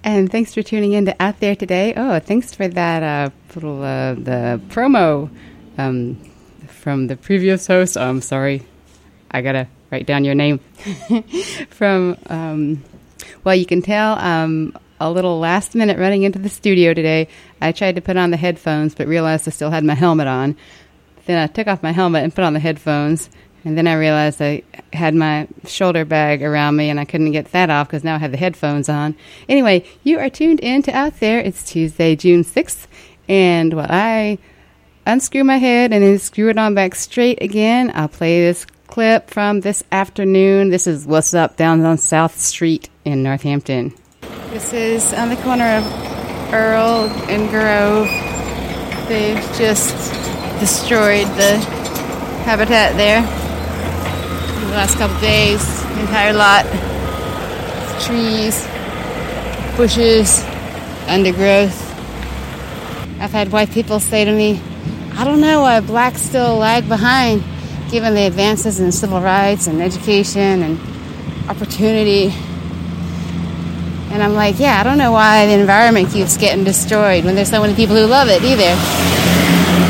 And thanks for tuning in to Out There Today. Oh, thanks for that little the promo from the previous host. Oh, I'm sorry. I got to write down your name. From, well, you can tell a little last minute running into the studio today. I tried to put on the headphones, but realized I still had my helmet on. Then I took off my helmet and put on the headphones. And then I realized I had my shoulder bag around me, and I couldn't get that off because now I have the headphones on. Anyway, you are tuned in to Out There. It's Tuesday, June 6th. And while I unscrew my head and then screw it on back straight again, I'll play this clip from this afternoon. This is What's Up down on South Street in Northampton. This is on the corner of Earl and Grove. They've just destroyed the habitat there. The last couple of days, the entire lot, trees, bushes, undergrowth. I've had white people say to me, I don't know why blacks still lag behind given the advances in civil rights and education and opportunity. And I'm like, yeah, I don't know why the environment keeps getting destroyed when there's so many people who love it either.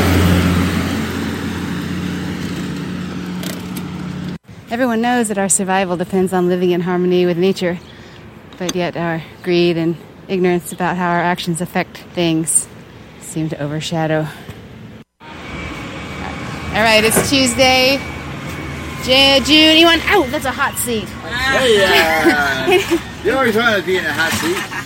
Everyone knows that our survival depends on living in harmony with nature, but yet our greed and ignorance about how our actions affect things seem to overshadow. All right, it's Tuesday, June. You want? Oh, that's a hot seat. Hey, you always want to be in a hot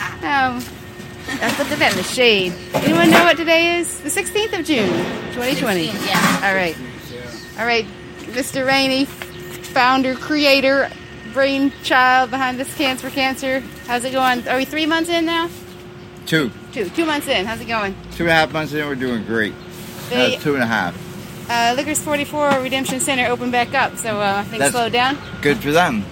seat. I put that in the shade. Anyone know what today is? The 16th of June, 2020. 16th, yeah. All right, Mr. Rainey, founder, creator, brainchild behind this Cancer for Cancer. How's it going? Are we 3 months in now? 2 months in. How's it going? 2.5 months in, we're doing great. 2.5. Liquors 44 Redemption Center opened back up, so things slowed down. Good for them.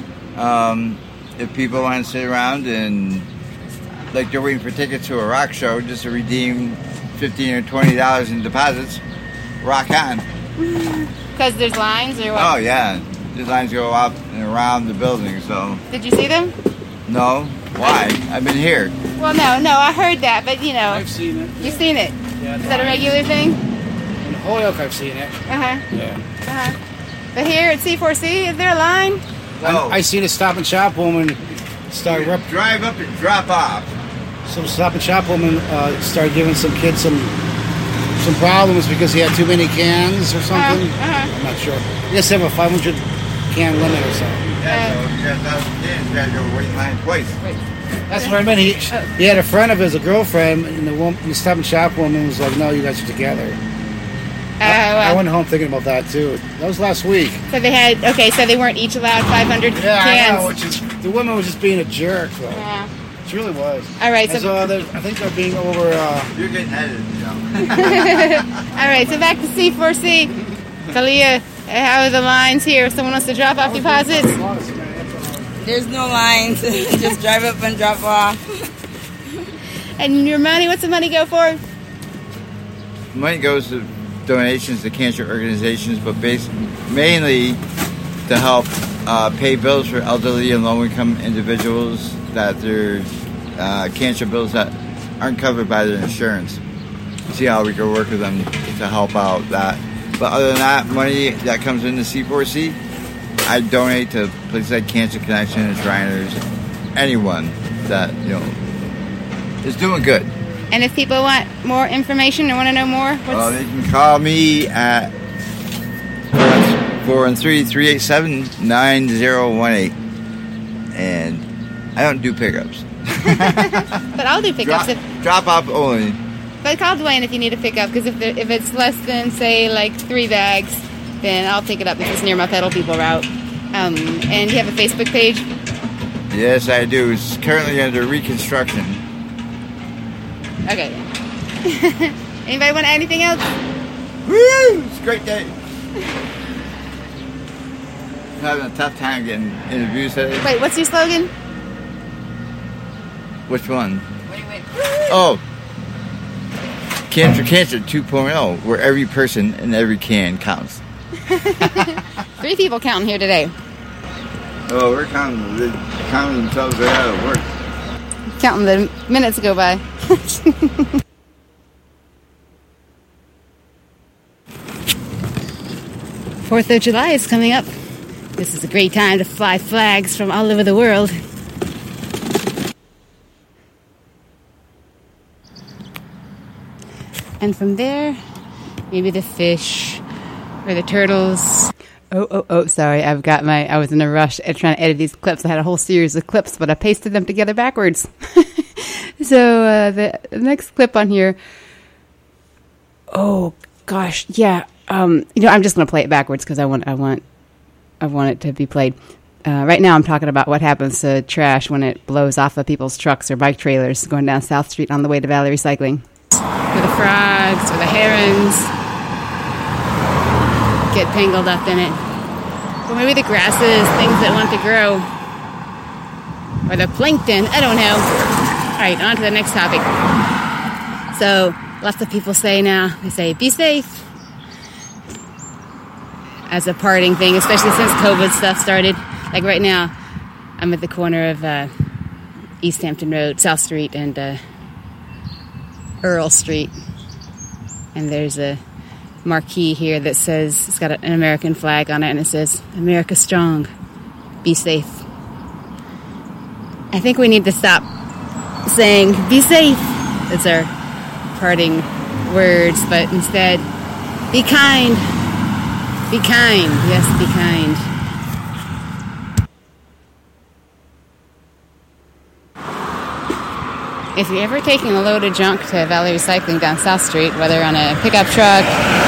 If people want to sit around and, like they're waiting for tickets to a rock show just to redeem $15 or $20 in deposits, rock on. Because there's lines or what? Oh, yeah. These lines go up and around the building, so... Did you see them? No. Why? I've been here. Well, no, I heard that, but, you know... I've seen it. You've seen it? Yeah. Is that a regular thing? In Holyoke, I've seen it. Uh-huh. Yeah. Uh-huh. But here at C4C, is there a line? No. I seen a Stop and Shop woman start... Drive up and drop off. Some Stop and Shop woman started giving some kids some problems because he had too many cans or something. I'm not sure. He has to have a 500 can limit or something. Yeah, so if you got 1,000 cans, you got to go wait in line twice. That's what I meant. He had a friend of his, a girlfriend, and the Stop and Shop woman was like, no, you guys are together. I went home thinking about that, too. That was last week. So they weren't each allowed 500 cans. I know, the woman was just being a jerk, though. Yeah. She really was. All right, so I think they're being over... You're getting edited, you know. All right, so back to C4C. Kalia, how are the lines here? If someone wants to drop off deposits? There's no lines. Just drive up and drop off. And your money, what's the money go for? Money goes to donations to cancer organizations, but mainly to help pay bills for elderly and low-income individuals that their cancer bills that aren't covered by their insurance. See how we can work with them to help out that. But other than that, money that comes into C4C, I donate to places like Cancer Connection and Shriners, anyone that, is doing good. And if people want more information or want to know more, they can call me at 413-387-9018. And I don't do pickups. But I'll do pickups. Drop off only. But call Dwayne if you need a pickup, because if it's less than, say, like 3 bags, then I'll pick it up if it's near my pedal people route. And you have a Facebook page? Yes, I do. It's currently under reconstruction. Okay. Anybody want anything else? Woo! It's a great day. I'm having a tough time getting interviews today. Wait, what's your slogan? Which one? Wait. Oh. Cancer 2.0, where every person and every can counts. 3 people counting here today. Oh, we're counting themselves right out of work. counting the minutes go by. 4th of July is coming up. This is a great time to fly flags from all over the world. And from there, maybe the fish or the turtles. Oh, sorry. I was in a rush at trying to edit these clips. I had a whole series of clips, but I pasted them together backwards. So the next clip on here. Oh gosh, yeah. I'm just going to play it backwards because I want it to be played. Right now, I'm talking about what happens to trash when it blows off of people's trucks or bike trailers going down South Street on the way to Valley Recycling. Or the frogs or the herons get tangled up in it. Or maybe the grasses, things that want to grow. Or the plankton, I don't know. All right, on to the next topic. So, lots of people say now, they say, be safe. As a parting thing, especially since COVID stuff started. Like right now, I'm at the corner of East Hampton Road, South Street, and Earl Street. And there's a marquee here that says, it's got an American flag on it, and it says, America Strong, be safe. I think we need to stop saying, be safe. That's our parting words, but instead, be kind. Be kind. Yes, be kind. If you're ever taking a load of junk to Valley Recycling down South Street, whether on a pickup truck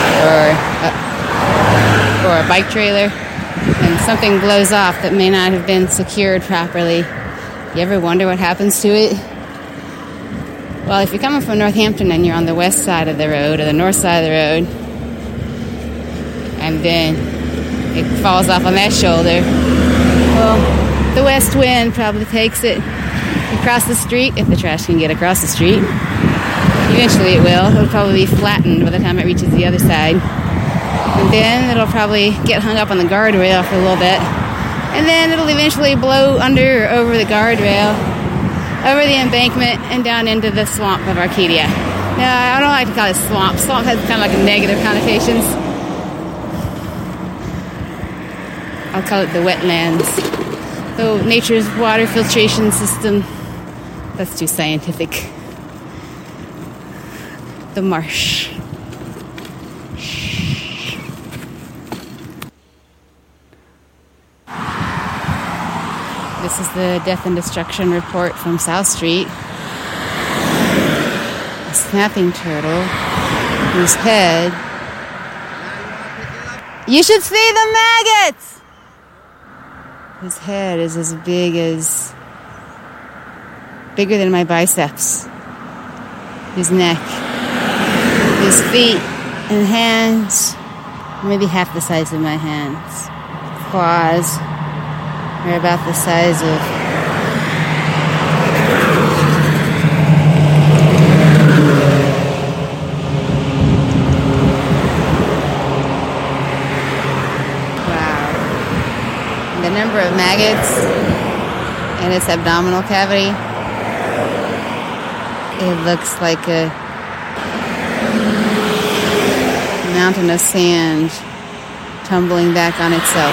or a bike trailer, and something blows off that may not have been secured properly, you ever wonder what happens to it? Well, if you're coming from Northampton and you're on the west side of the road or the north side of the road, and then it falls off on that shoulder, well, the west wind probably takes it across the street, if the trash can get across the street. Eventually it will. It'll probably be flattened by the time it reaches the other side. And then it'll probably get hung up on the guardrail for a little bit. And then it'll eventually blow under or over the guardrail, over the embankment, and down into the swamp of Arcadia. Now, I don't like to call it swamp. Swamp has kind of like negative connotations. I'll call it the wetlands. So nature's water filtration system. That's too scientific. The marsh. This is the death and destruction report from South Street. A snapping turtle whose head... You should see the maggots! His head is as bigger than my biceps. His neck, his feet and hands, maybe half the size of my hands. Claws are about the size of the number of maggots in its abdominal cavity. It looks like a mountain of sand tumbling back on itself.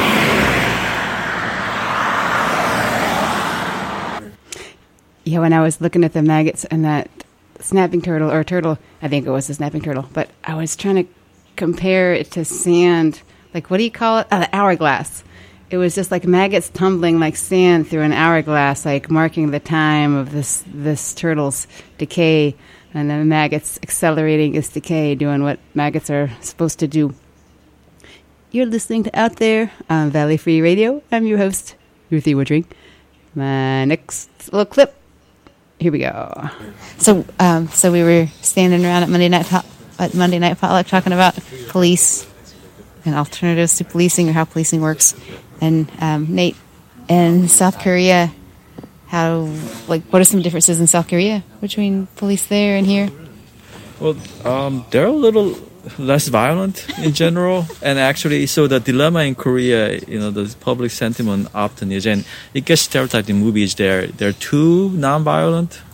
Yeah, when I was looking at the maggots and that snapping turtle, or turtle, I think it was a snapping turtle, but I was trying to compare it to sand. Like, what do you call it? Oh, the hourglass. It was just like maggots tumbling like sand through an hourglass, like marking the time of this turtle's decay, and then the maggots accelerating its decay, doing what maggots are supposed to do. You're listening to Out There on Valley Free Radio. I'm your host, Ruthie Woodring. My next little clip. Here we go. So we were standing around at Monday Night Potluck talking about police and alternatives to policing, or how policing works. And Nate, in South Korea, what are some differences in South Korea between police there and here? Well, they're a little less violent in general, and actually, so the dilemma in Korea, the public sentiment often is, and it gets stereotyped in movies. They're too non-violent,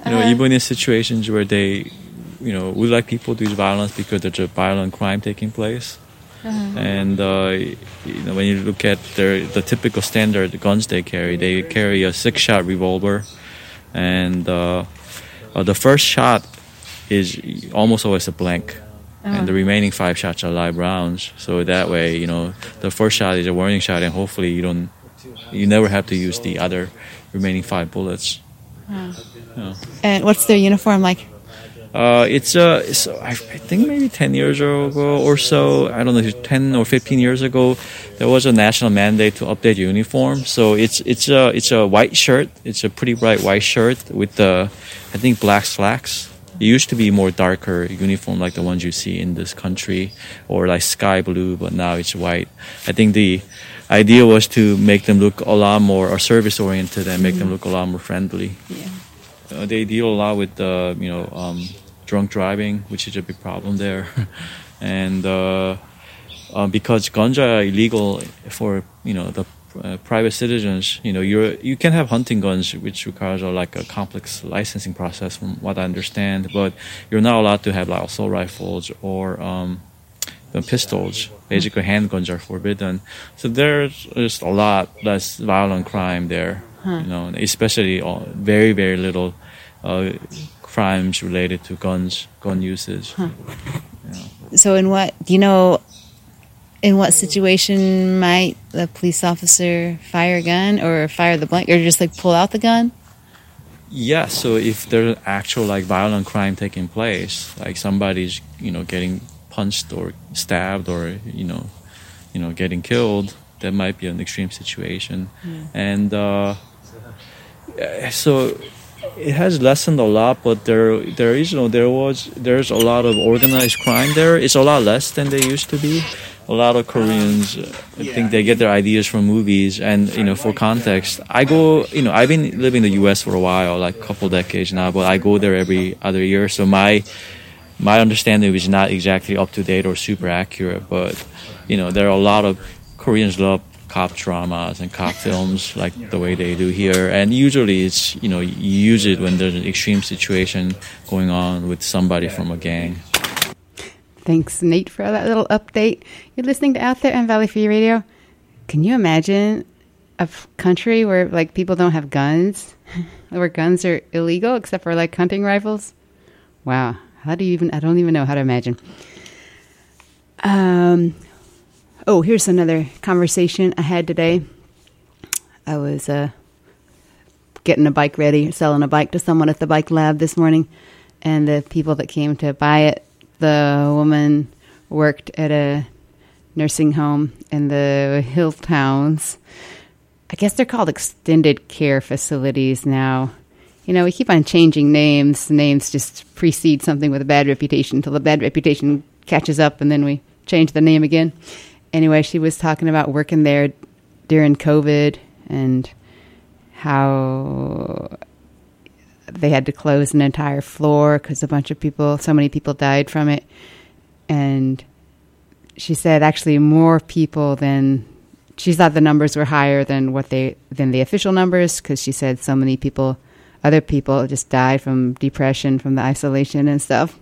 You know, even in situations where they, you know, would like people to use violence because there's a violent crime taking place. And you know, when you look at the typical standard guns they carry a 6-shot revolver, and the first shot is almost always a blank, and the remaining 5 shots are live rounds. So that way, you know, the first shot is a warning shot, and hopefully you never have to use the other remaining 5 bullets. Yeah. And what's their uniform like? So I think maybe 10 years ago or so, I don't know, 10 or 15 years ago, there was a national mandate to update uniform. So it's a white shirt. It's a pretty bright white shirt with I think black slacks. It used to be more darker uniform like the ones you see in this country, or like sky blue, but now it's white. I think the idea was to make them look a lot more service oriented and make them look a lot more friendly. Yeah. They deal a lot with drunk driving, which is a big problem there, and because guns are illegal for the private citizens, you can have hunting guns, which requires like a complex licensing process, from what I understand. But you're not allowed to have like assault rifles or pistols. Basically, handguns are forbidden. So there's just a lot less violent crime there. Especially very, very little crimes related to gun usage. So in what situation might the police officer fire a gun or fire the blank, or just like pull out the gun? Yeah, so if there's actual like violent crime taking place, like somebody's getting punched or stabbed or getting killed, that might be an extreme situation. And so it has lessened a lot, but there's a lot of organized crime there. It's a lot less than they used to be. A lot of Koreans, I think they get their ideas from movies. And, for context, I've been living in the U.S. for a while, like a couple decades now, but I go there every other year. So my understanding is not exactly up to date or super accurate, but, there are a lot of Koreans love cop dramas and cop films like the way they do here. And usually it's, you use it when there's an extreme situation going on with somebody from a gang. Thanks, Nate, for that little update. You're listening to Out There on Valley Free Radio. Can you imagine a country where, like, people don't have guns? Where guns are illegal except for, like, hunting rifles? Wow. I don't even know how to imagine. Here's another conversation I had today. I was getting a bike ready, selling a bike to someone at the bike lab this morning, and the people that came to buy it, the woman worked at a nursing home in the hill towns. I guess they're called extended care facilities now. We keep on changing names. Names just precede something with a bad reputation until the bad reputation catches up, and then we change the name again. Anyway, she was talking about working there during COVID and how they had to close an entire floor because so many people died from it. And she said actually more people she thought the numbers were higher than the official numbers, because she said so many other people just died from depression, from the isolation and stuff.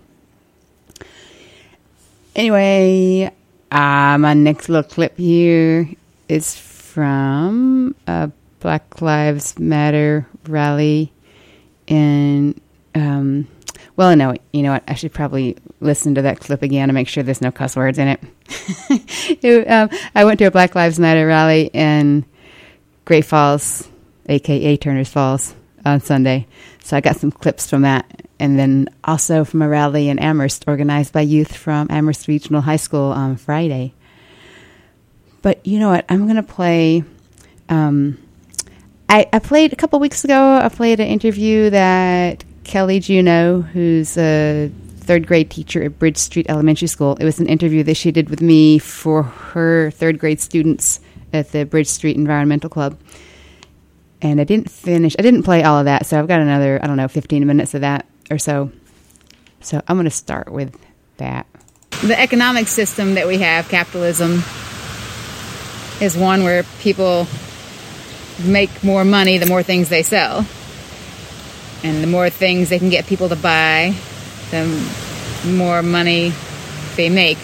Anyway, my next little clip here is from a Black Lives Matter rally in, you know what, I should probably listen to that clip again to make sure there's no cuss words in it. I went to a Black Lives Matter rally in Great Falls, a.k.a. Turner's Falls, on Sunday. So I got some clips from that. And then also from a rally in Amherst organized by youth from Amherst Regional High School on Friday. But you know what? I'm going to play... I played a couple weeks ago, I played an interview that Kelly Juneau, who's a third grade teacher at Bridge Street Elementary School. It was an interview that she did with me for her third grade students at the Bridge Street Environmental Club. And I didn't play all of that, so I've got another, 15 minutes of that or so. So I'm going to start with that. The economic system that we have, capitalism, is one where people make more money the more things they sell. And the more things they can get people to buy, the more money they make.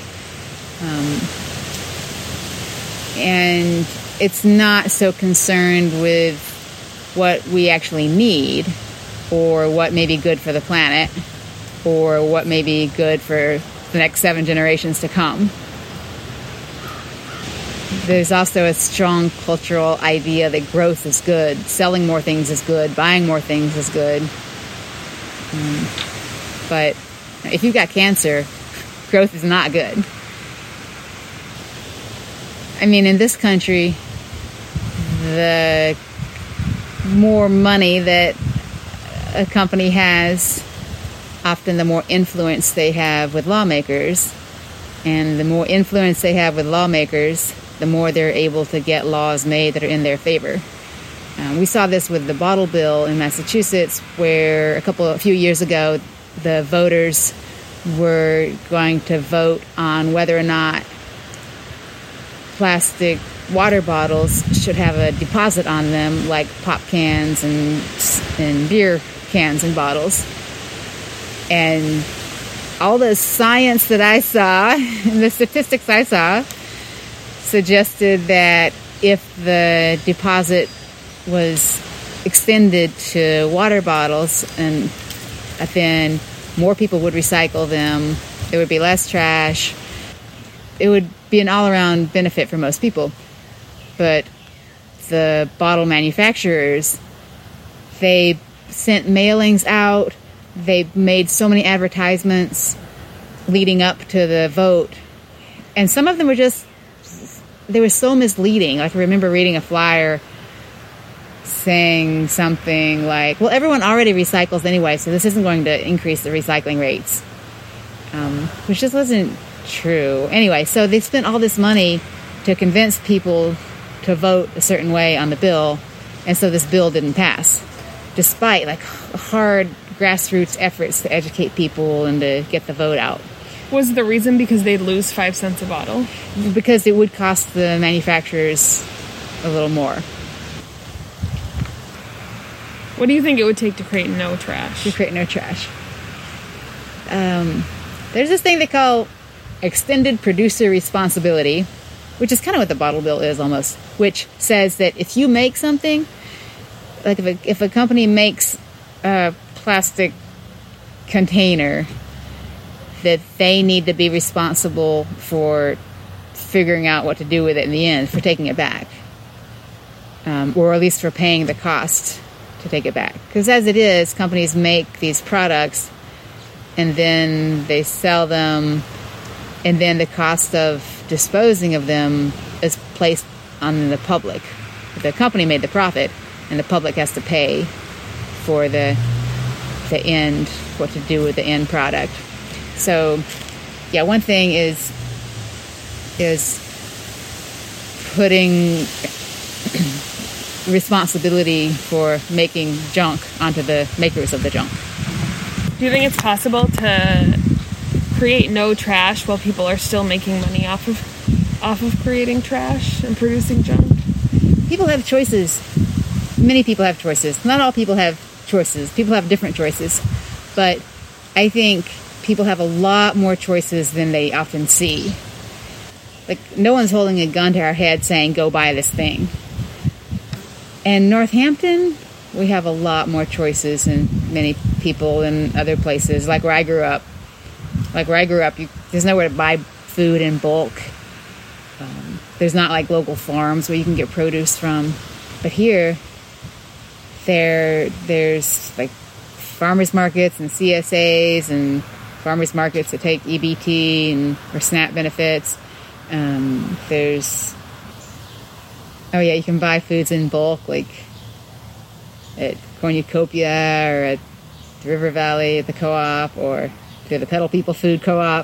And it's not so concerned with what we actually need, or what may be good for the planet, or what may be good for the next 7 generations to come. There's also a strong cultural idea that growth is good, selling more things is good, buying more things is good. But if you've got cancer, growth is not good. I mean, in this country, the more money that a company has, often the more influence they have with lawmakers. And the more influence they have with lawmakers, the more they're able to get laws made that are in their favor. We saw this with the bottle bill in Massachusetts, where a few years ago, the voters were going to vote on whether or not plastic water bottles should have a deposit on them, like pop cans and beer cans and bottles. And all the science that I saw, and the statistics I saw, suggested that if the deposit was extended to water bottles, and then more people would recycle them, there would be less trash. It would be an all-around benefit for most people. But the bottle manufacturers, they sent mailings out. They made so many advertisements leading up to the vote. And some of them were they were so misleading. Like, I remember reading a flyer saying something like, well, everyone already recycles anyway, so this isn't going to increase the recycling rates. Which just wasn't true. Anyway, so they spent all this money to convince people to vote a certain way on the bill, and so this bill didn't pass, despite hard grassroots efforts to educate people and to get the vote out. Was the reason because they'd lose 5 cents a bottle? Because it would cost the manufacturers a little more. What do you think it would take to create no trash? To create no trash. There's this thing they call extended producer responsibility, which is kind of what the bottle bill is almost, which says that if you make something, like if a company makes a plastic container, that they need to be responsible for figuring out what to do with it in the end, for taking it back. Or at least for paying the cost to take it back. Because as it is, companies make these products and then they sell them, and then the cost of disposing of them is placed on the public. The company made the profit, and the public has to pay for the end, what to do with the end product. So, yeah, one thing is putting responsibility for making junk onto the makers of the junk. Do you think it's possible to create no trash while people are still making money off of creating trash and producing junk? People have choices. Many people have choices. Not all people have choices. People have different choices. But I think people have a lot more choices than they often see. Like, no one's holding a gun to our head saying, go buy this thing. In Northampton, we have a lot more choices than many people in other places. Like where I grew up. There's nowhere to buy food in bulk. There's not like local farms where you can get produce from. But here, there's like farmers markets and CSAs and farmers markets that take EBT or SNAP benefits. You can buy foods in bulk, like at Cornucopia or at the River Valley at the co-op, or through the Pedal People Food Co-op.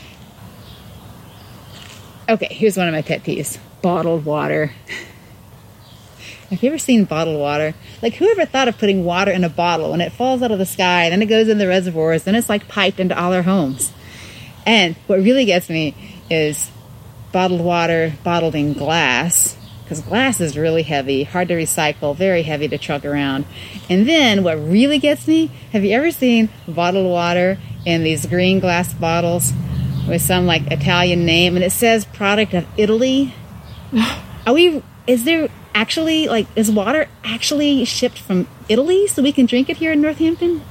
Okay, here's one of my pet peeves. Bottled water. Have you ever seen bottled water? Like, whoever thought of putting water in a bottle and it falls out of the sky, then it goes in the reservoirs, then it's like piped into all our homes. And what really gets me is bottled water bottled in glass because glass is really heavy, hard to recycle, very heavy to truck around. And then what really gets me, have you ever seen bottled water in these green glass bottles with some like Italian name, and it says product of Italy? Is there actually, like, is water actually shipped from Italy so we can drink it here in Northampton?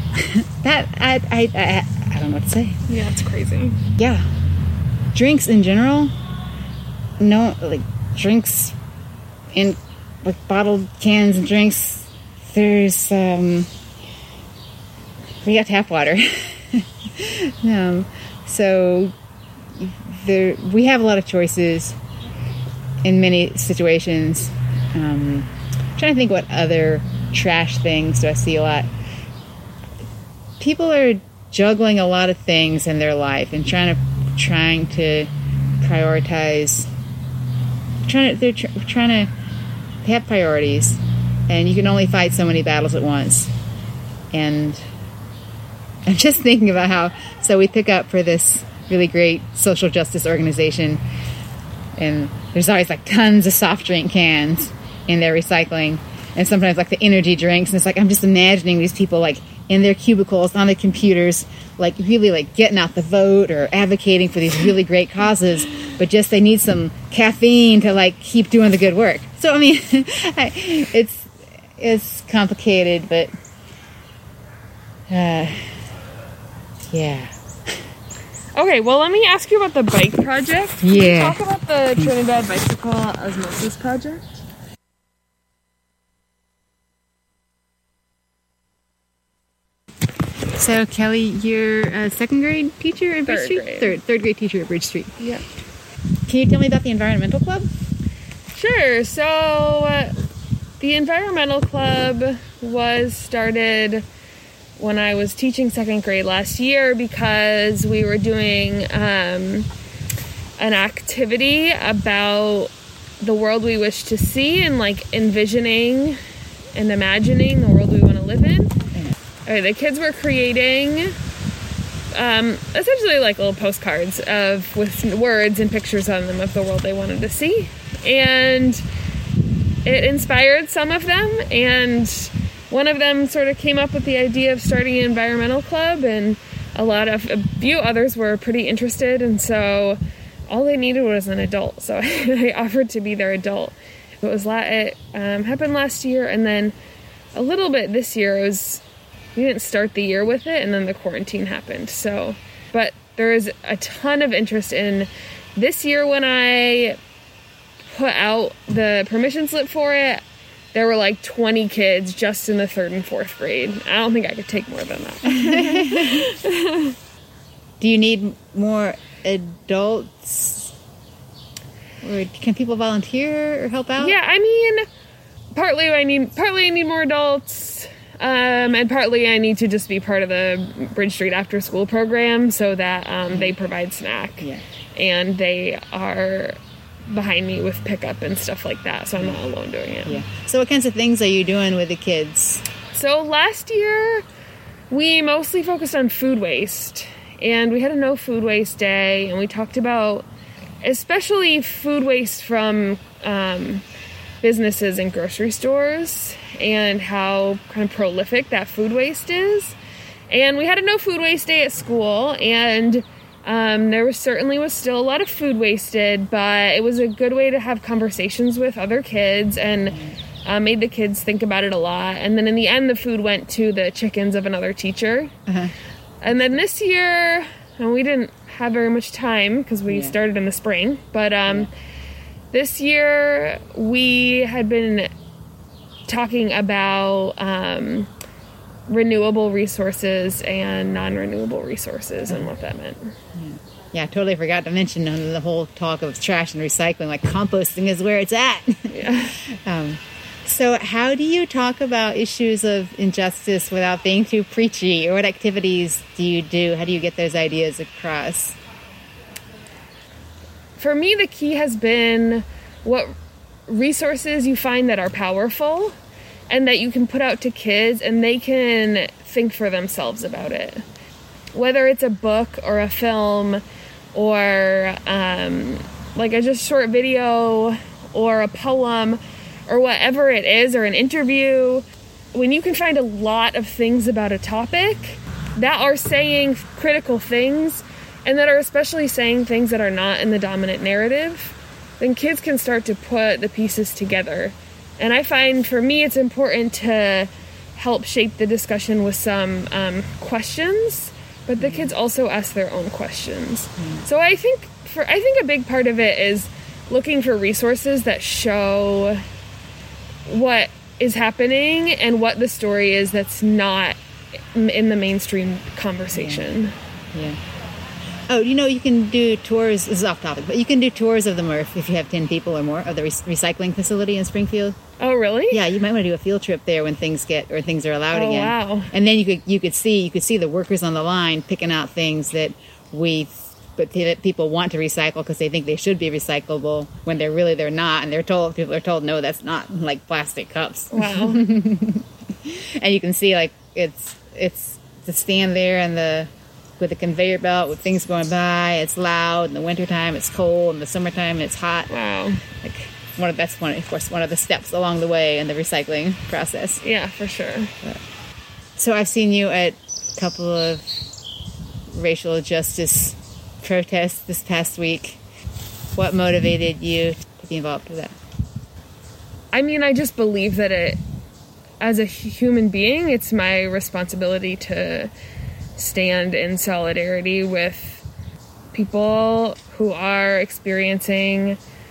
I don't know what to say. Yeah, it's crazy. Yeah. Drinks in general, no, like, drinks in, like, bottled cans and drinks, there's, we got tap water. So, we have a lot of choices in many situations. Trying to think what other trash things do I see a lot. People are juggling a lot of things in their life and trying to prioritize. They have priorities, and you can only fight so many battles at once. And I'm just thinking about how, so we pick up for this really great social justice organization, and there's always like tons of soft drink cans in their recycling, and sometimes like the energy drinks, and it's like I'm just imagining these people like in their cubicles on their computers, like really like getting out the vote or advocating for these really great causes, but just they need some caffeine to like keep doing the good work. So I mean, it's complicated, but yeah. Okay, well, let me ask you about the bike project. Can you talk about the Trinidad Bicycle Osmosis Project? So, Kelly, you're a second grade teacher at Bridge Street? Third grade teacher at Bridge Street. Yeah. Can you tell me about the Environmental Club? Sure. So, the Environmental Club was started when I was teaching second grade last year because we were doing an activity about the world we wish to see and like envisioning and imagining the world we want to live in. All right, the kids were creating essentially like little postcards with words and pictures on them of the world they wanted to see, and it inspired some of them, and one of them sort of came up with the idea of starting an environmental club, and a few others were pretty interested, and so all they needed was an adult. So I offered to be their adult. It happened last year, and then a little bit this year. We didn't start the year with it, and then the quarantine happened. So, but there is a ton of interest in this year. When I put out the permission slip for it, there were like 20 kids just in the 3rd and 4th grade. I don't think I could take more than that. Do you need more adults? Or can people volunteer or help out? Yeah, I mean, partly I need more adults, and partly I need to just be part of the Bridge Street after school program so that they provide snack. Yeah. And they are behind me with pickup and stuff like that, so I'm not alone doing it. Yeah. So what kinds of things are you doing with the kids? So last year, we mostly focused on food waste, and we had a no food waste day, and we talked about especially food waste from businesses and grocery stores and how kind of prolific that food waste is. And we had a no food waste day at school, and there certainly was still a lot of food wasted, but it was a good way to have conversations with other kids and made the kids think about it a lot. And then in the end, the food went to the chickens of another teacher. Uh-huh. And then this year, and we didn't have very much time because we started in the spring, but this year we had been talking about renewable resources and non-renewable resources and what that meant. Yeah, I totally forgot to mention the whole talk of trash and recycling, like composting is where it's at. Yeah. So how do you talk about issues of injustice without being too preachy? Or what activities do you do? How do you get those ideas across? For me, the key has been what resources you find that are powerful and that you can put out to kids and they can think for themselves about it. Whether it's a book or a film or like a just short video or a poem or whatever it is, or an interview, when you can find a lot of things about a topic that are saying critical things and that are especially saying things that are not in the dominant narrative, then kids can start to put the pieces together. And I find, for me, it's important to help shape the discussion with some questions, but the kids also ask their own questions. So I think a big part of it is looking for resources that show what is happening and what the story is that's not in the mainstream conversation. Yeah. Oh, you can do tours, this is off topic, but you can do tours of the MRF if you have 10 people or more of the recycling facility in Springfield. Oh, really? Yeah, you might want to do a field trip there when things are allowed again. Wow. And then you could see the workers on the line picking out things that people want to recycle because they think they should be recyclable when they're not, and people are told no, that's not, like plastic cups. Wow. And you can see like it's to stand there with the conveyor belt with things going by. It's loud in the wintertime, it's cold, in the summertime it's hot. Wow. Like one of the steps along the way in the recycling process. Yeah, for sure. So I've seen you at a couple of racial justice protests this past week. What motivated you to be involved with that? I mean, I just believe that as a human being, it's my responsibility to stand in solidarity with people who are experiencing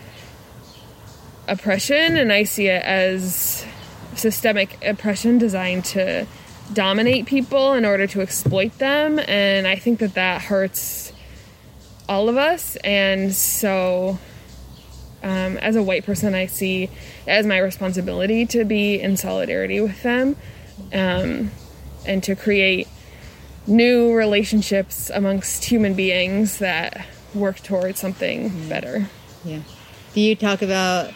oppression, and I see it as systemic oppression designed to dominate people in order to exploit them, and I think that hurts all of us. And so as a white person, I see it as my responsibility to be in solidarity with them, and to create new relationships amongst human beings that work towards something better. Yeah. Do you talk about,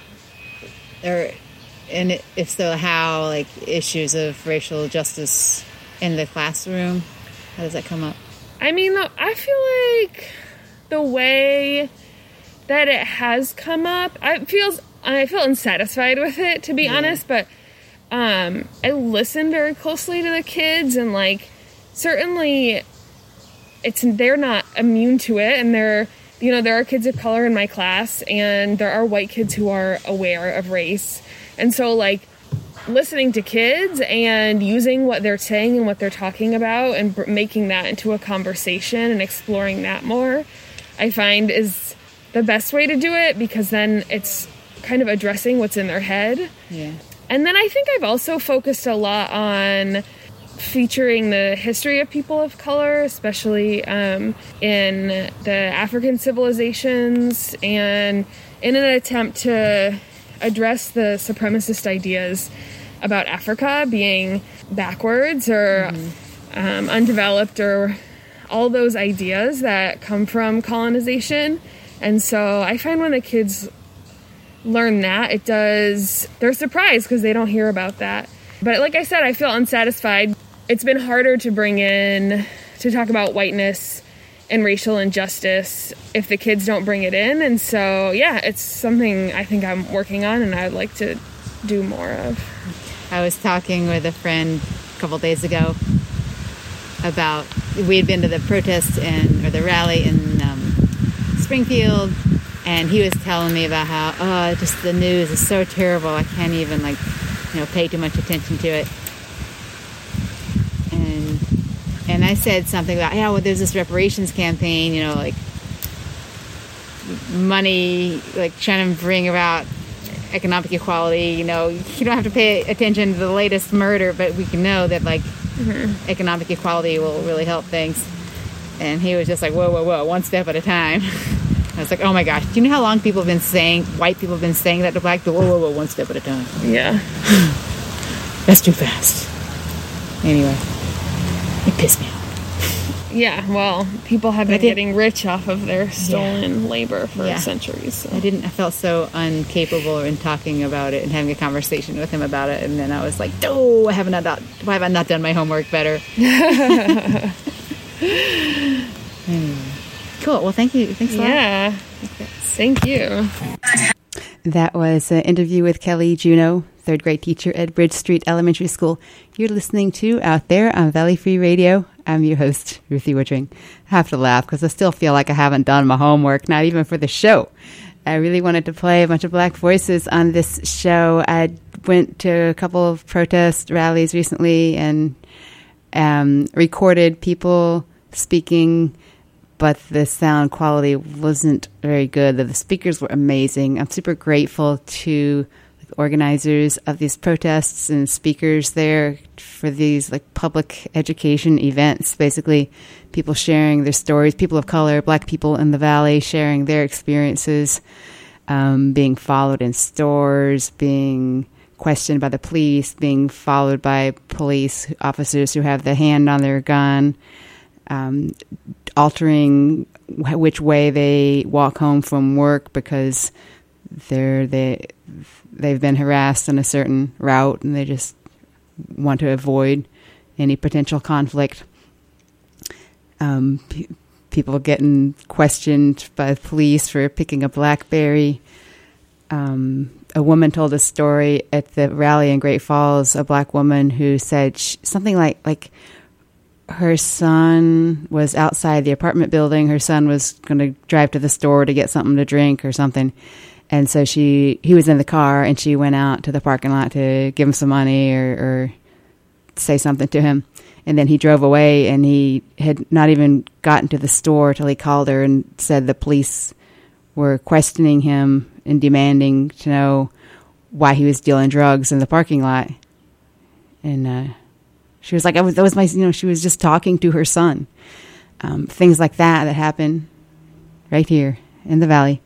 and if so, how, like, issues of racial justice in the classroom? How does that come up? I mean, I feel like the way that it has come up, I feel unsatisfied with it, to be honest, but I listen very closely to the kids, and like, certainly they're not immune to it, and there are kids of color in my class, and there are white kids who are aware of race. And so, like, listening to kids and using what they're saying and what they're talking about and making that into a conversation and exploring that more, I find is the best way to do it, because then it's kind of addressing what's in their head. Yeah. And then I think I've also focused a lot on featuring the history of people of color, especially in the African civilizations, and in an attempt to address the supremacist ideas about Africa being backwards or undeveloped, or all those ideas that come from colonization. And so I find when the kids learn that, they're surprised because they don't hear about that. But like I said, I feel unsatisfied. It's been harder to talk about whiteness and racial injustice if the kids don't bring it in. And so, yeah, it's something I think I'm working on and I'd like to do more of. I was talking with a friend a couple days ago about, we had been to the protest or the rally in Springfield, and he was telling me about how, just the news is so terrible, I can't even, pay too much attention to it. And I said something about, there's this reparations campaign, money, trying to bring about economic equality. You don't have to pay attention to the latest murder, but we can know that, economic equality will really help things. And he was just like, whoa, one step at a time. I was like, oh my gosh, do you know how long white people have been saying that to black people? Whoa, one step at a time. Yeah. That's too fast. Anyway, it pissed me off. Yeah, well, people have been getting rich off of their stolen labor for centuries. So. I felt so incapable in talking about it and having a conversation with him about it, and then I was like, why have I not done my homework better? Anyway. Cool. Well, thank you. Thanks a lot. Yeah. Thank you. That was an interview with Kelly Juneau, third grade teacher at Bridge Street Elementary School. You're listening to Out There on Valley Free Radio. I'm your host, Ruthie Woodring. I have to laugh because I still feel like I haven't done my homework, not even for the show. I really wanted to play a bunch of Black voices on this show. I went to a couple of protest rallies recently and recorded people speaking, but the sound quality wasn't very good. The speakers were amazing. I'm super grateful to the organizers of these protests and speakers there for these like public education events. Basically, people sharing their stories, people of color, Black people in the Valley sharing their experiences, being followed in stores, being questioned by the police, being followed by police officers who have the hand on their gun, altering which way they walk home from work because they've been harassed on a certain route and they just want to avoid any potential conflict. People getting questioned by the police for picking a BlackBerry. A woman told a story at the rally in Great Falls, a Black woman who said something like her son was outside the apartment building. Her son was going to drive to the store to get something to drink or something. And so he was in the car and she went out to the parking lot to give him some money or say something to him. And then he drove away and he had not even gotten to the store till he called her and said the police were questioning him and demanding to know why he was dealing drugs in the parking lot. And she was like, that was my, she was just talking to her son. Things like that happen right here in the Valley.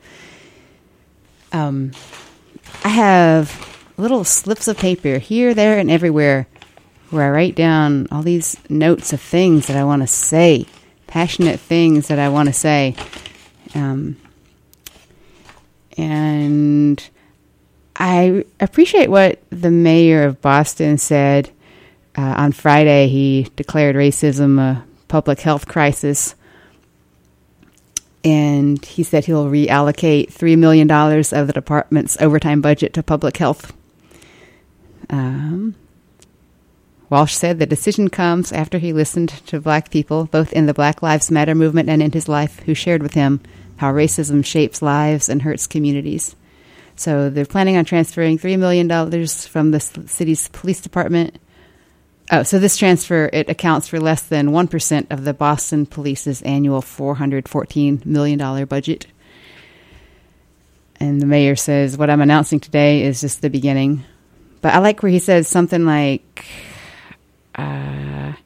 I have little slips of paper here, there, and everywhere where I write down all these notes of things that I want to say, passionate things that I want to say. And I appreciate what the mayor of Boston said. On Friday, he declared racism a public health crisis. And he said he'll reallocate $3 million of the department's overtime budget to public health. Walsh said the decision comes after he listened to Black people, both in the Black Lives Matter movement and in his life, who shared with him how racism shapes lives and hurts communities. So they're planning on transferring $3 million from the city's police department. Oh, so this transfer, it accounts for less than 1% of the Boston Police's annual $414 million budget. And the mayor says, what I'm announcing today is just the beginning. But I like where he says something like, I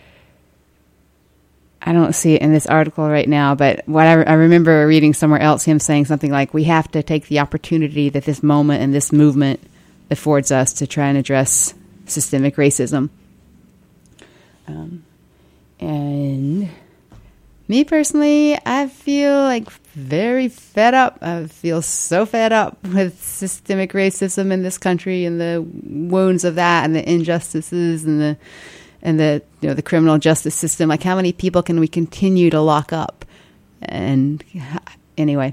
don't see it in this article right now, but what I remember reading somewhere else, him saying something like, we have to take the opportunity that this moment and this movement affords us to try and address systemic racism. And me personally, I feel like very fed up. I feel so fed up with systemic racism in this country and the wounds of that and the injustices and the criminal justice system. Like, how many people can we continue to lock up? And anyway,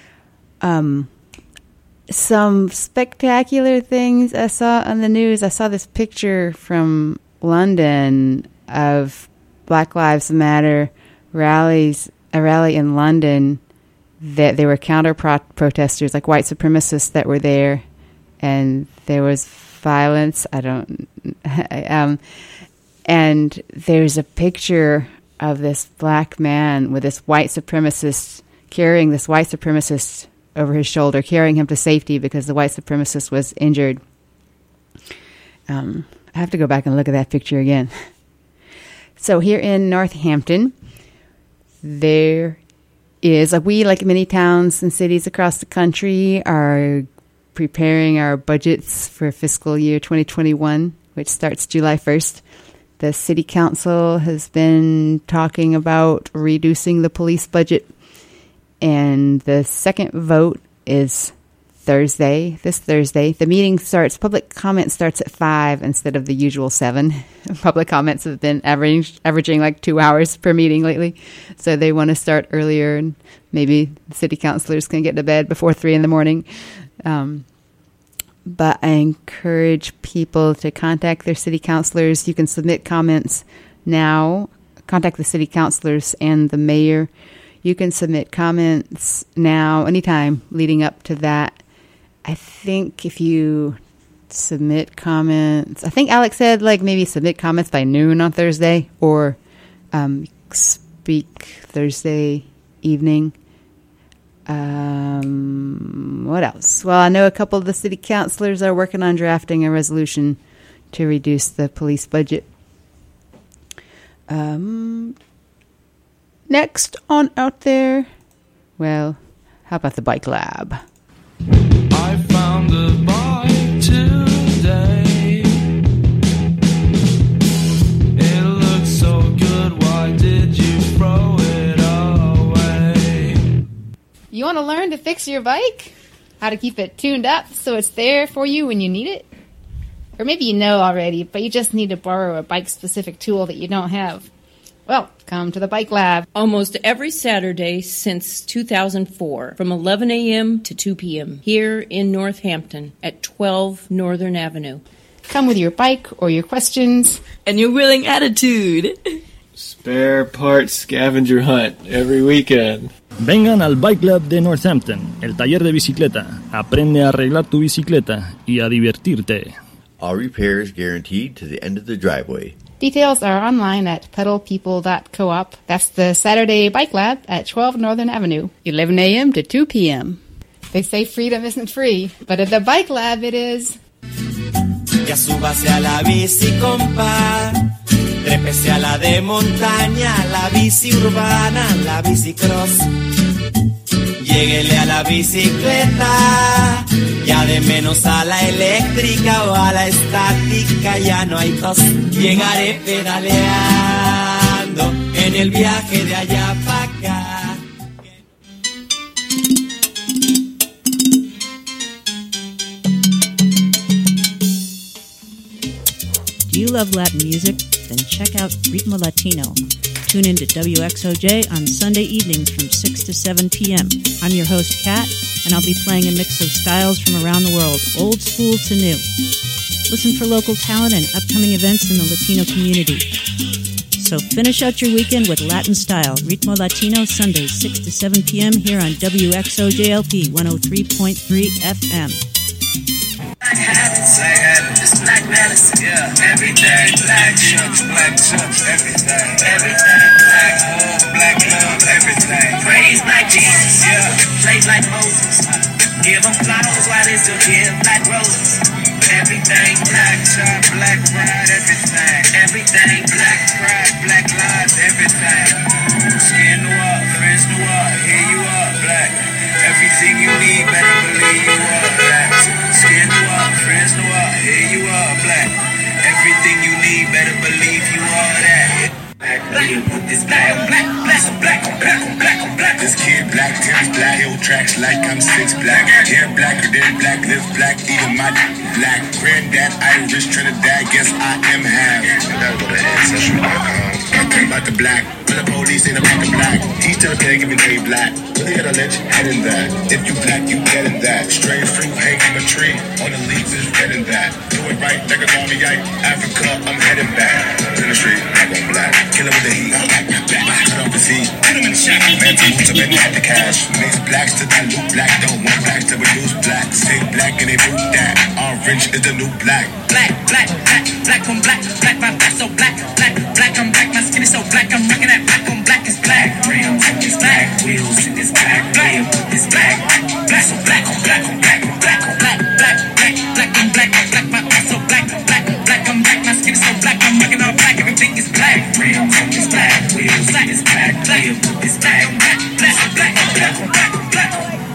some spectacular things I saw on the news. I saw this picture from London of Black Lives Matter rallies, a rally in London that there were counter protesters, like white supremacists that were there, and there was violence. And there's a picture of this Black man with this white supremacist, carrying this white supremacist over his shoulder, carrying him to safety because the white supremacist was injured. I have to go back and look at that picture again. So here in Northampton, there is, we, like many towns and cities across the country, are preparing our budgets for fiscal year 2021, which starts July 1st. The city council has been talking about reducing the police budget, and the second vote is this Thursday. The meeting starts, public comment starts at 5 instead of the usual 7. Public comments have been averaging like 2 hours per meeting lately. So they want to start earlier, and maybe the city councilors can get to bed before 3 in the morning. But I encourage people to contact their city councilors. You can submit comments now. Contact the city councilors and the mayor. You can submit comments now, anytime leading up to that. I think if you submit comments, I think Alex said maybe submit comments by noon on Thursday, or speak Thursday evening. What else? Well, I know a couple of the city councilors are working on drafting a resolution to reduce the police budget. Next on Out There, well, how about the Bike Lab? I found a bike today. It looks so good, why did you throw it away? You want to learn to fix your bike? How to keep it tuned up so it's there for you when you need it? Or maybe you know already, but you just need to borrow a bike-specific tool that you don't have. Well, come to the Bike Lab. Almost every Saturday since 2004, from 11 a.m. to 2 p.m., here in Northampton at 12 Northern Avenue. Come with your bike or your questions. And your willing attitude. Spare parts scavenger hunt every weekend. Vengan al Bike Lab de Northampton, el taller de bicicleta. Aprende a arreglar tu bicicleta y a divertirte. All repairs guaranteed to the end of the driveway. Details are online at pedalpeople.coop. That's the Saturday Bike Lab at 12 Northern Avenue, 11 a.m. to 2 p.m. They say freedom isn't free, but at the Bike Lab it is. Ya súbase a la bici, compa. Trépese a la de montaña, la bici urbana, la bici cross. Lléguele a la bicicleta, ya de menos a la eléctrica o a la estática, ya no hay tos. Llegaré pedaleando en el viaje de allá para acá. Do you love Latin music? Then check out Ritmo Latino. Tune in to WXOJ on Sunday evenings from 6 to 7 p.m. I'm your host, Kat, and I'll be playing a mix of styles from around the world, old school to new. Listen for local talent and upcoming events in the Latino community. So finish out your weekend with Latin style. Ritmo Latino, Sundays, 6 to 7 p.m. here on WXOJLP 103.3 FM. Black habits, black medicine, yeah. Everything black chucks, everything. Everything black hood, black love, everything. Praise black Jesus, yeah. Play like Moses. Give them flowers while they still give black roses. Everything black child, black pride, everything. Everything black pride, black lives, everything. Skin noir, friends noir, here you are, black. Everything you need, better believe you are black. Skin noir, friends noir, here you are, black. Everything you need, better believe you are that. Black, this black on black, black on black on black on black on black. This kid black, Tim's black, hill tracks like I'm 6 black. Hair blacker than black, live black, even my black. Granddad Irish, Trinidad, guess I am half. I gotta go to Ancestry.com. About the black, when the police ain't about the black. He's still a pig, even though he black. Really gotta let you head in that. If you black, you get in that. Strange fruit hang from a tree, on the leaves is red in that. Do it right, like a zombie, Africa, I'm heading back. In the street, black on black. Killer with the heat, black. Cut off his heat. Put him in the shop. Man, to move to bend out the cash. Mix blacks to dilute black. Don't want blacks to reduce black. Say black and they root that. Orange is the new black. Black, black, black, black on black. Black, my back so black. Black, black on black. My skin is so black. I'm rocking that black on black. It's black. Rims, it's black. Wheels, it's black. Black, it's black. Black so black on black on black on black on black. Black, black, black on black. Black, my back so black. Black, black on black. My skin is so black. I'm rocking all black. Everything is black. Rims, it's black. Wheels, it's black. Black, it's black on black. Black so black on black on black on black.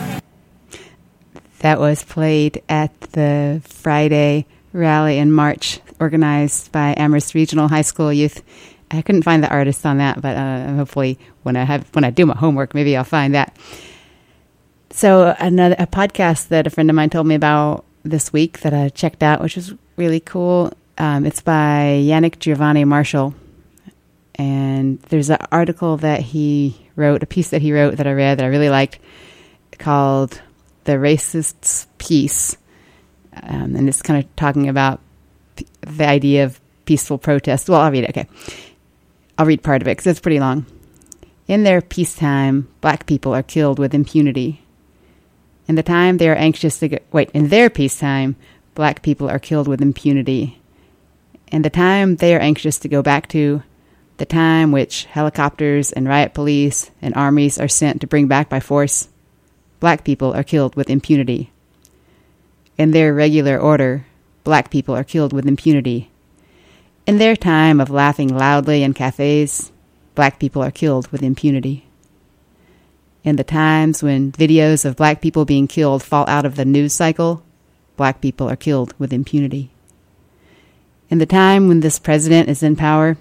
That was played at the Friday rally in March, organized by Amherst Regional High School youth. I couldn't find the artist on that, but hopefully when I do my homework, maybe I'll find that. So a podcast that a friend of mine told me about this week that I checked out, which was really cool. It's by Yannick Giovanni Marshall, and there's an article that he wrote, a piece that he wrote that I read that I really liked, called the racists' peace. And it's kind of talking about the idea of peaceful protest. Well, I'll read it. Okay. I'll read part of it because it's pretty long. In their peacetime, black people are killed with impunity. In the time they are anxious to in their peacetime, black people are killed with impunity. In the time they are anxious to go back to, the time which helicopters and riot police and armies are sent to bring back by force, black people are killed with impunity. In their regular order, black people are killed with impunity. In their time of laughing loudly in cafes, black people are killed with impunity. In the times when videos of black people being killed fall out of the news cycle, black people are killed with impunity. In the time when this president is in power,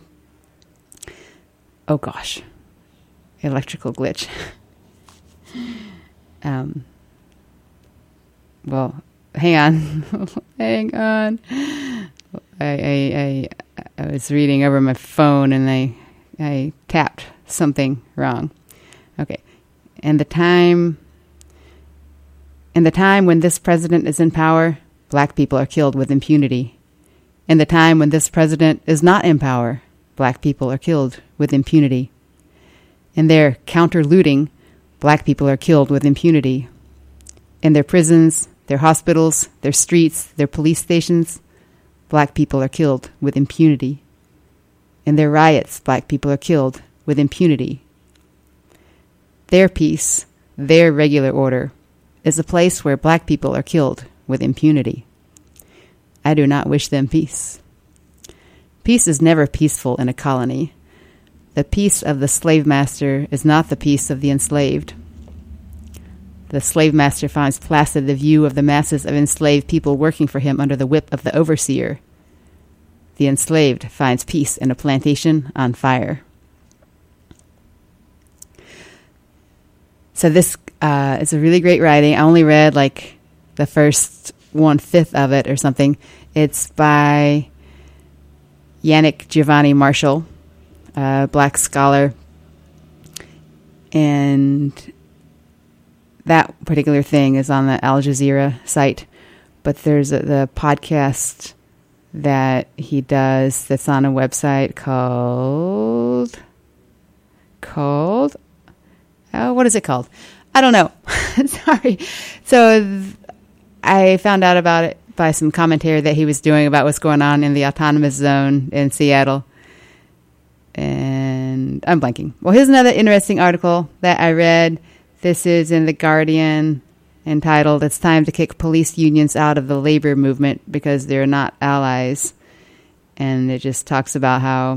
oh gosh, electrical glitch. Well, hang on. Hang on. I was reading over my phone and I tapped something wrong. Okay. In the time when this president is in power, black people are killed with impunity. In the time when this president is not in power, black people are killed with impunity. In their counter-looting, black people are killed with impunity. In their prisons, their hospitals, their streets, their police stations, black people are killed with impunity. In their riots, black people are killed with impunity. Their peace, their regular order, is a place where black people are killed with impunity. I do not wish them peace. Peace is never peaceful in a colony. The peace of the slave master is not the peace of the enslaved. The slave master finds placid the view of the masses of enslaved people working for him under the whip of the overseer. The enslaved finds peace in a plantation on fire. So this is a really great writing. I only read like the first 1/5 of it or something. It's by Yannick Giovanni Marshall, a black scholar. And that particular thing is on the Al Jazeera site. But there's the podcast that he does that's on a website called what is it called? I don't know. Sorry. So I found out about it by some commentary that he was doing about what's going on in the autonomous zone in Seattle. And I'm blanking. Well, here's another interesting article that I read. This is in The Guardian, entitled, "It's Time to Kick Police Unions Out of the Labor Movement Because They're Not Allies." And it just talks about how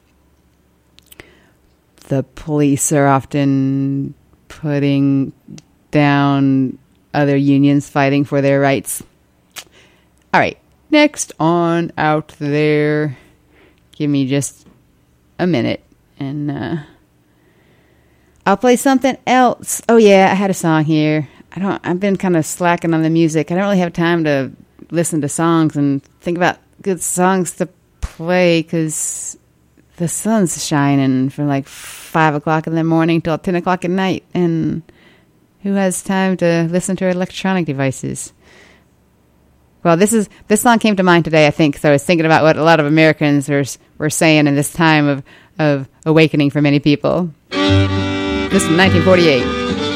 the police are often putting down other unions fighting for their rights. All right, next on out there. Give me just a minute and I'll play something else. Oh yeah, I had a song here. I've been kind of slacking on the music. I don't really have time to listen to songs and think about good songs to play because the sun's shining from like 5 o'clock in the morning till 10 o'clock at night. And who has time to listen to electronic devices? Well, this song came to mind today, I think. So I was thinking about what a lot of Americans were saying in this time of awakening for many people. This is 1948.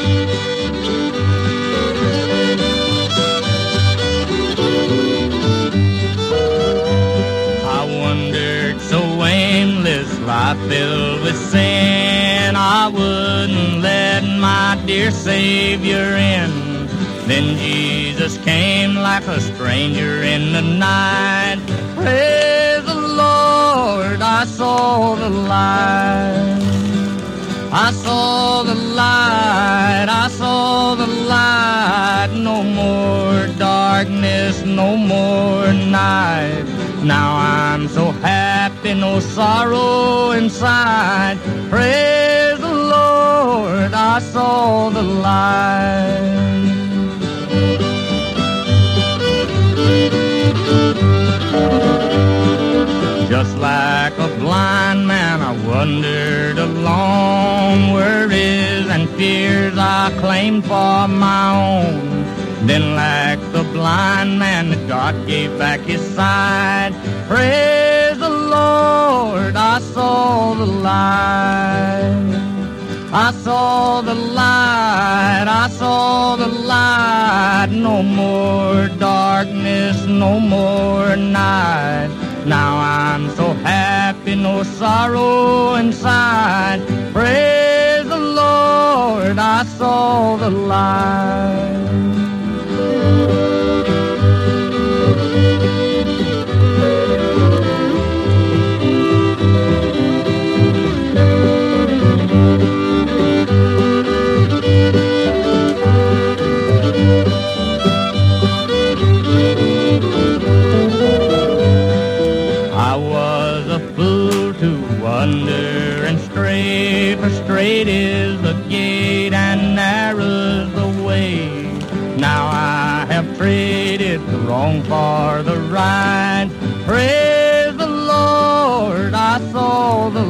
Life filled with sin, I wouldn't let my dear Savior in. Then Jesus came like a stranger in the night. Praise the Lord, I saw the light. I saw the light, I saw the light. No more darkness, no more night. Now I'm so happy, no sorrow inside. Praise the Lord, I saw the light. Just like a blind man, I wandered along, worries and fears I claimed for my own. Then like the blind man that God gave back his sight, praise the Lord, I saw the light. I saw the light, I saw the light. No more darkness, no more night. Now I'm so happy, no sorrow inside. Praise the Lord, I saw the light. Wonder and stray, for straight is the gate and narrow's the way. Now I have traded the wrong for the right. Praise the Lord, I saw the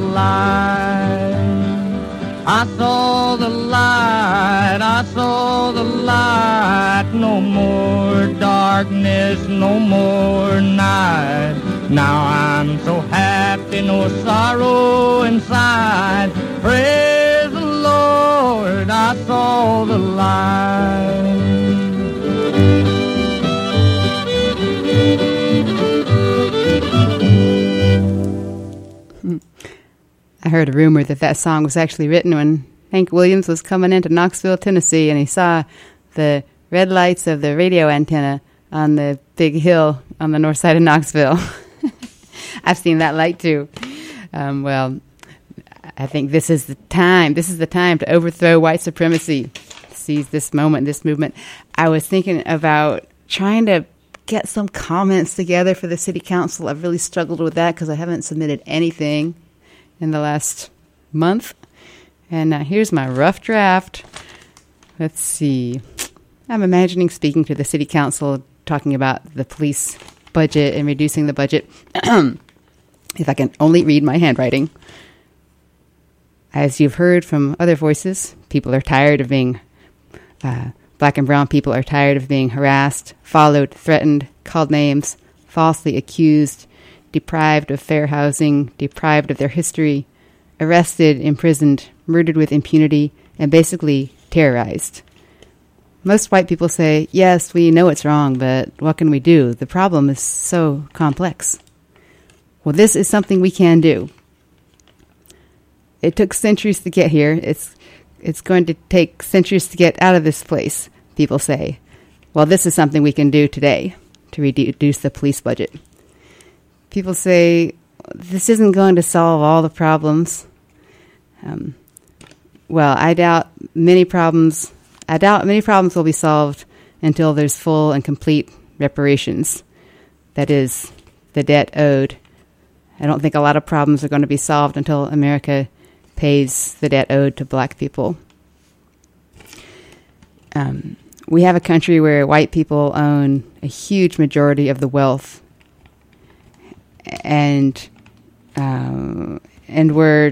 light. I saw the light, I saw the light. No more darkness, no more night. Now I'm so happy, no sorrow inside. Praise the Lord, I saw the light. I heard a rumor that song was actually written when Hank Williams was coming into Knoxville, Tennessee, and he saw the red lights of the radio antenna on the big hill on the north side of Knoxville. I've seen that light too. Well, I think this is the time. This is the time to overthrow white supremacy. Seize this moment, this movement. I was thinking about trying to get some comments together for the city council. I've really struggled with that because I haven't submitted anything in the last month. And here's my rough draft. Let's see. I'm imagining speaking to the city council, talking about the police budget and reducing the budget. If I can only read my handwriting. As you've heard from other voices, people are tired of being, black and brown people are tired of being harassed, followed, threatened, called names, falsely accused, deprived of fair housing, deprived of their history, arrested, imprisoned, murdered with impunity, and basically terrorized. Most white people say, yes, we know it's wrong, but what can we do? The problem is so complex. Well, this is something we can do. It took centuries to get here. It's going to take centuries to get out of this place, people say. Well, this is something we can do today to reduce the police budget. People say, this isn't going to solve all the problems. Well, I doubt many problems will be solved until there's full and complete reparations. That is, the debt owed. I don't think a lot of problems are going to be solved until America pays the debt owed to black people. We have a country where white people own a huge majority of the wealth, and we're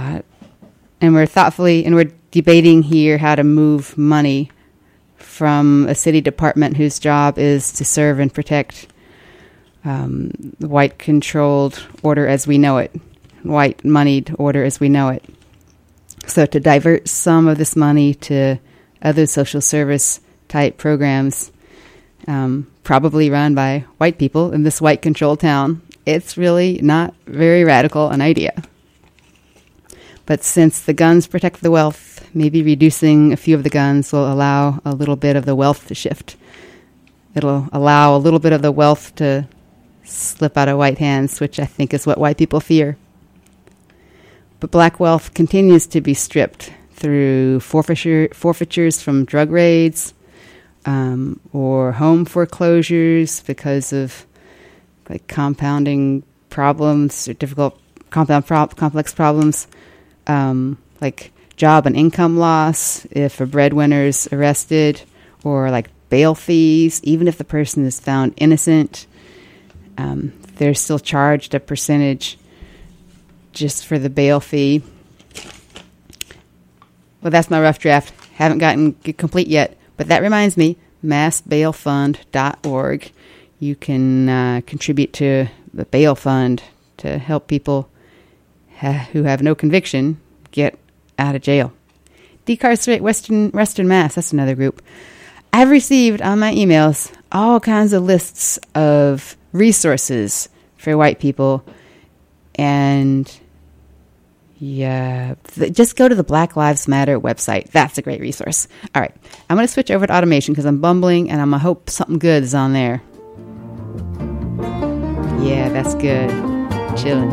debating here how to move money from a city department whose job is to serve and protect the white-controlled order as we know it, white-moneyed order as we know it. So to divert some of this money to other social service-type programs, probably run by white people in this white-controlled town, it's really not very radical an idea. But since the guns protect the wealth, maybe reducing a few of the guns will allow a little bit of the wealth to shift. It'll allow a little bit of the wealth to slip out of white hands, which I think is what white people fear. But black wealth continues to be stripped through forfeitures from drug raids, or home foreclosures because of compounding problems or difficult complex problems, like job and income loss if a breadwinner's arrested, or bail fees, even if the person is found innocent. They're still charged a percentage just for the bail fee. Well, that's my rough draft. Haven't gotten complete yet, but that reminds me, massbailfund.org. You can contribute to the bail fund to help people who have no conviction get out of jail. Decarcerate Western Mass, that's another group. I've received on my emails all kinds of lists of resources for white people. And yeah, just go to the Black Lives Matter website. That's a great resource. All right, I'm going to switch over to automation because I'm bumbling, and I'm going to hope something good is on there. Yeah, that's good. Chilling.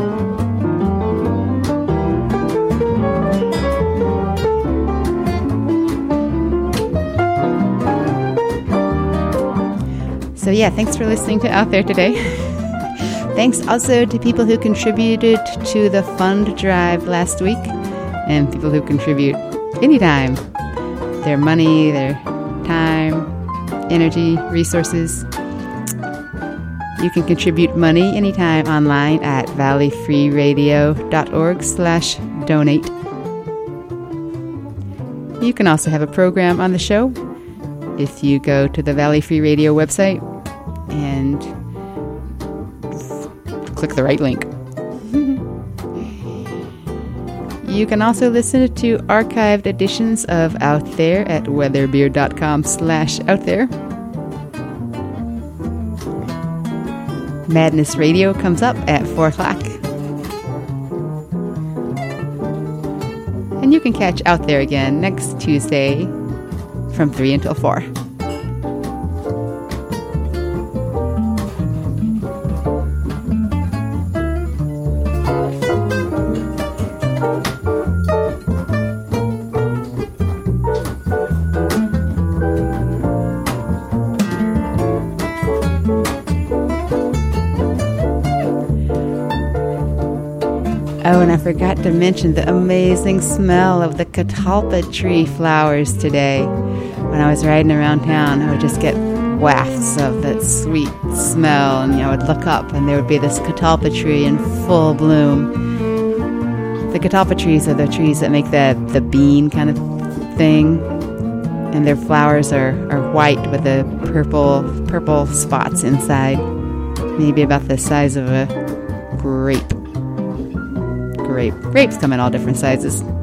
So yeah, thanks for listening to Out There today. Thanks also to people who contributed to the fund drive last week and people who contribute anytime. Their money, their time, energy, resources. You can contribute money anytime online at valleyfreeradio.org/donate. You can also have a program on the show if you go to the Valley Free Radio website and click the right link. You can also listen to archived editions of Out There at weatherbeard.com/outthere. Madness Radio comes up at 4 o'clock. And you can catch Out There again next Tuesday from 3 until 4. Oh, and I forgot to mention the amazing smell of the catalpa tree flowers today. When I was riding around town, I would just get wafts of that sweet smell, and I would look up, and there would be this catalpa tree in full bloom. The catalpa trees are the trees that make the bean kind of thing, and their flowers are white with the purple spots inside, maybe about the size of a grape. Grapes come in all different sizes.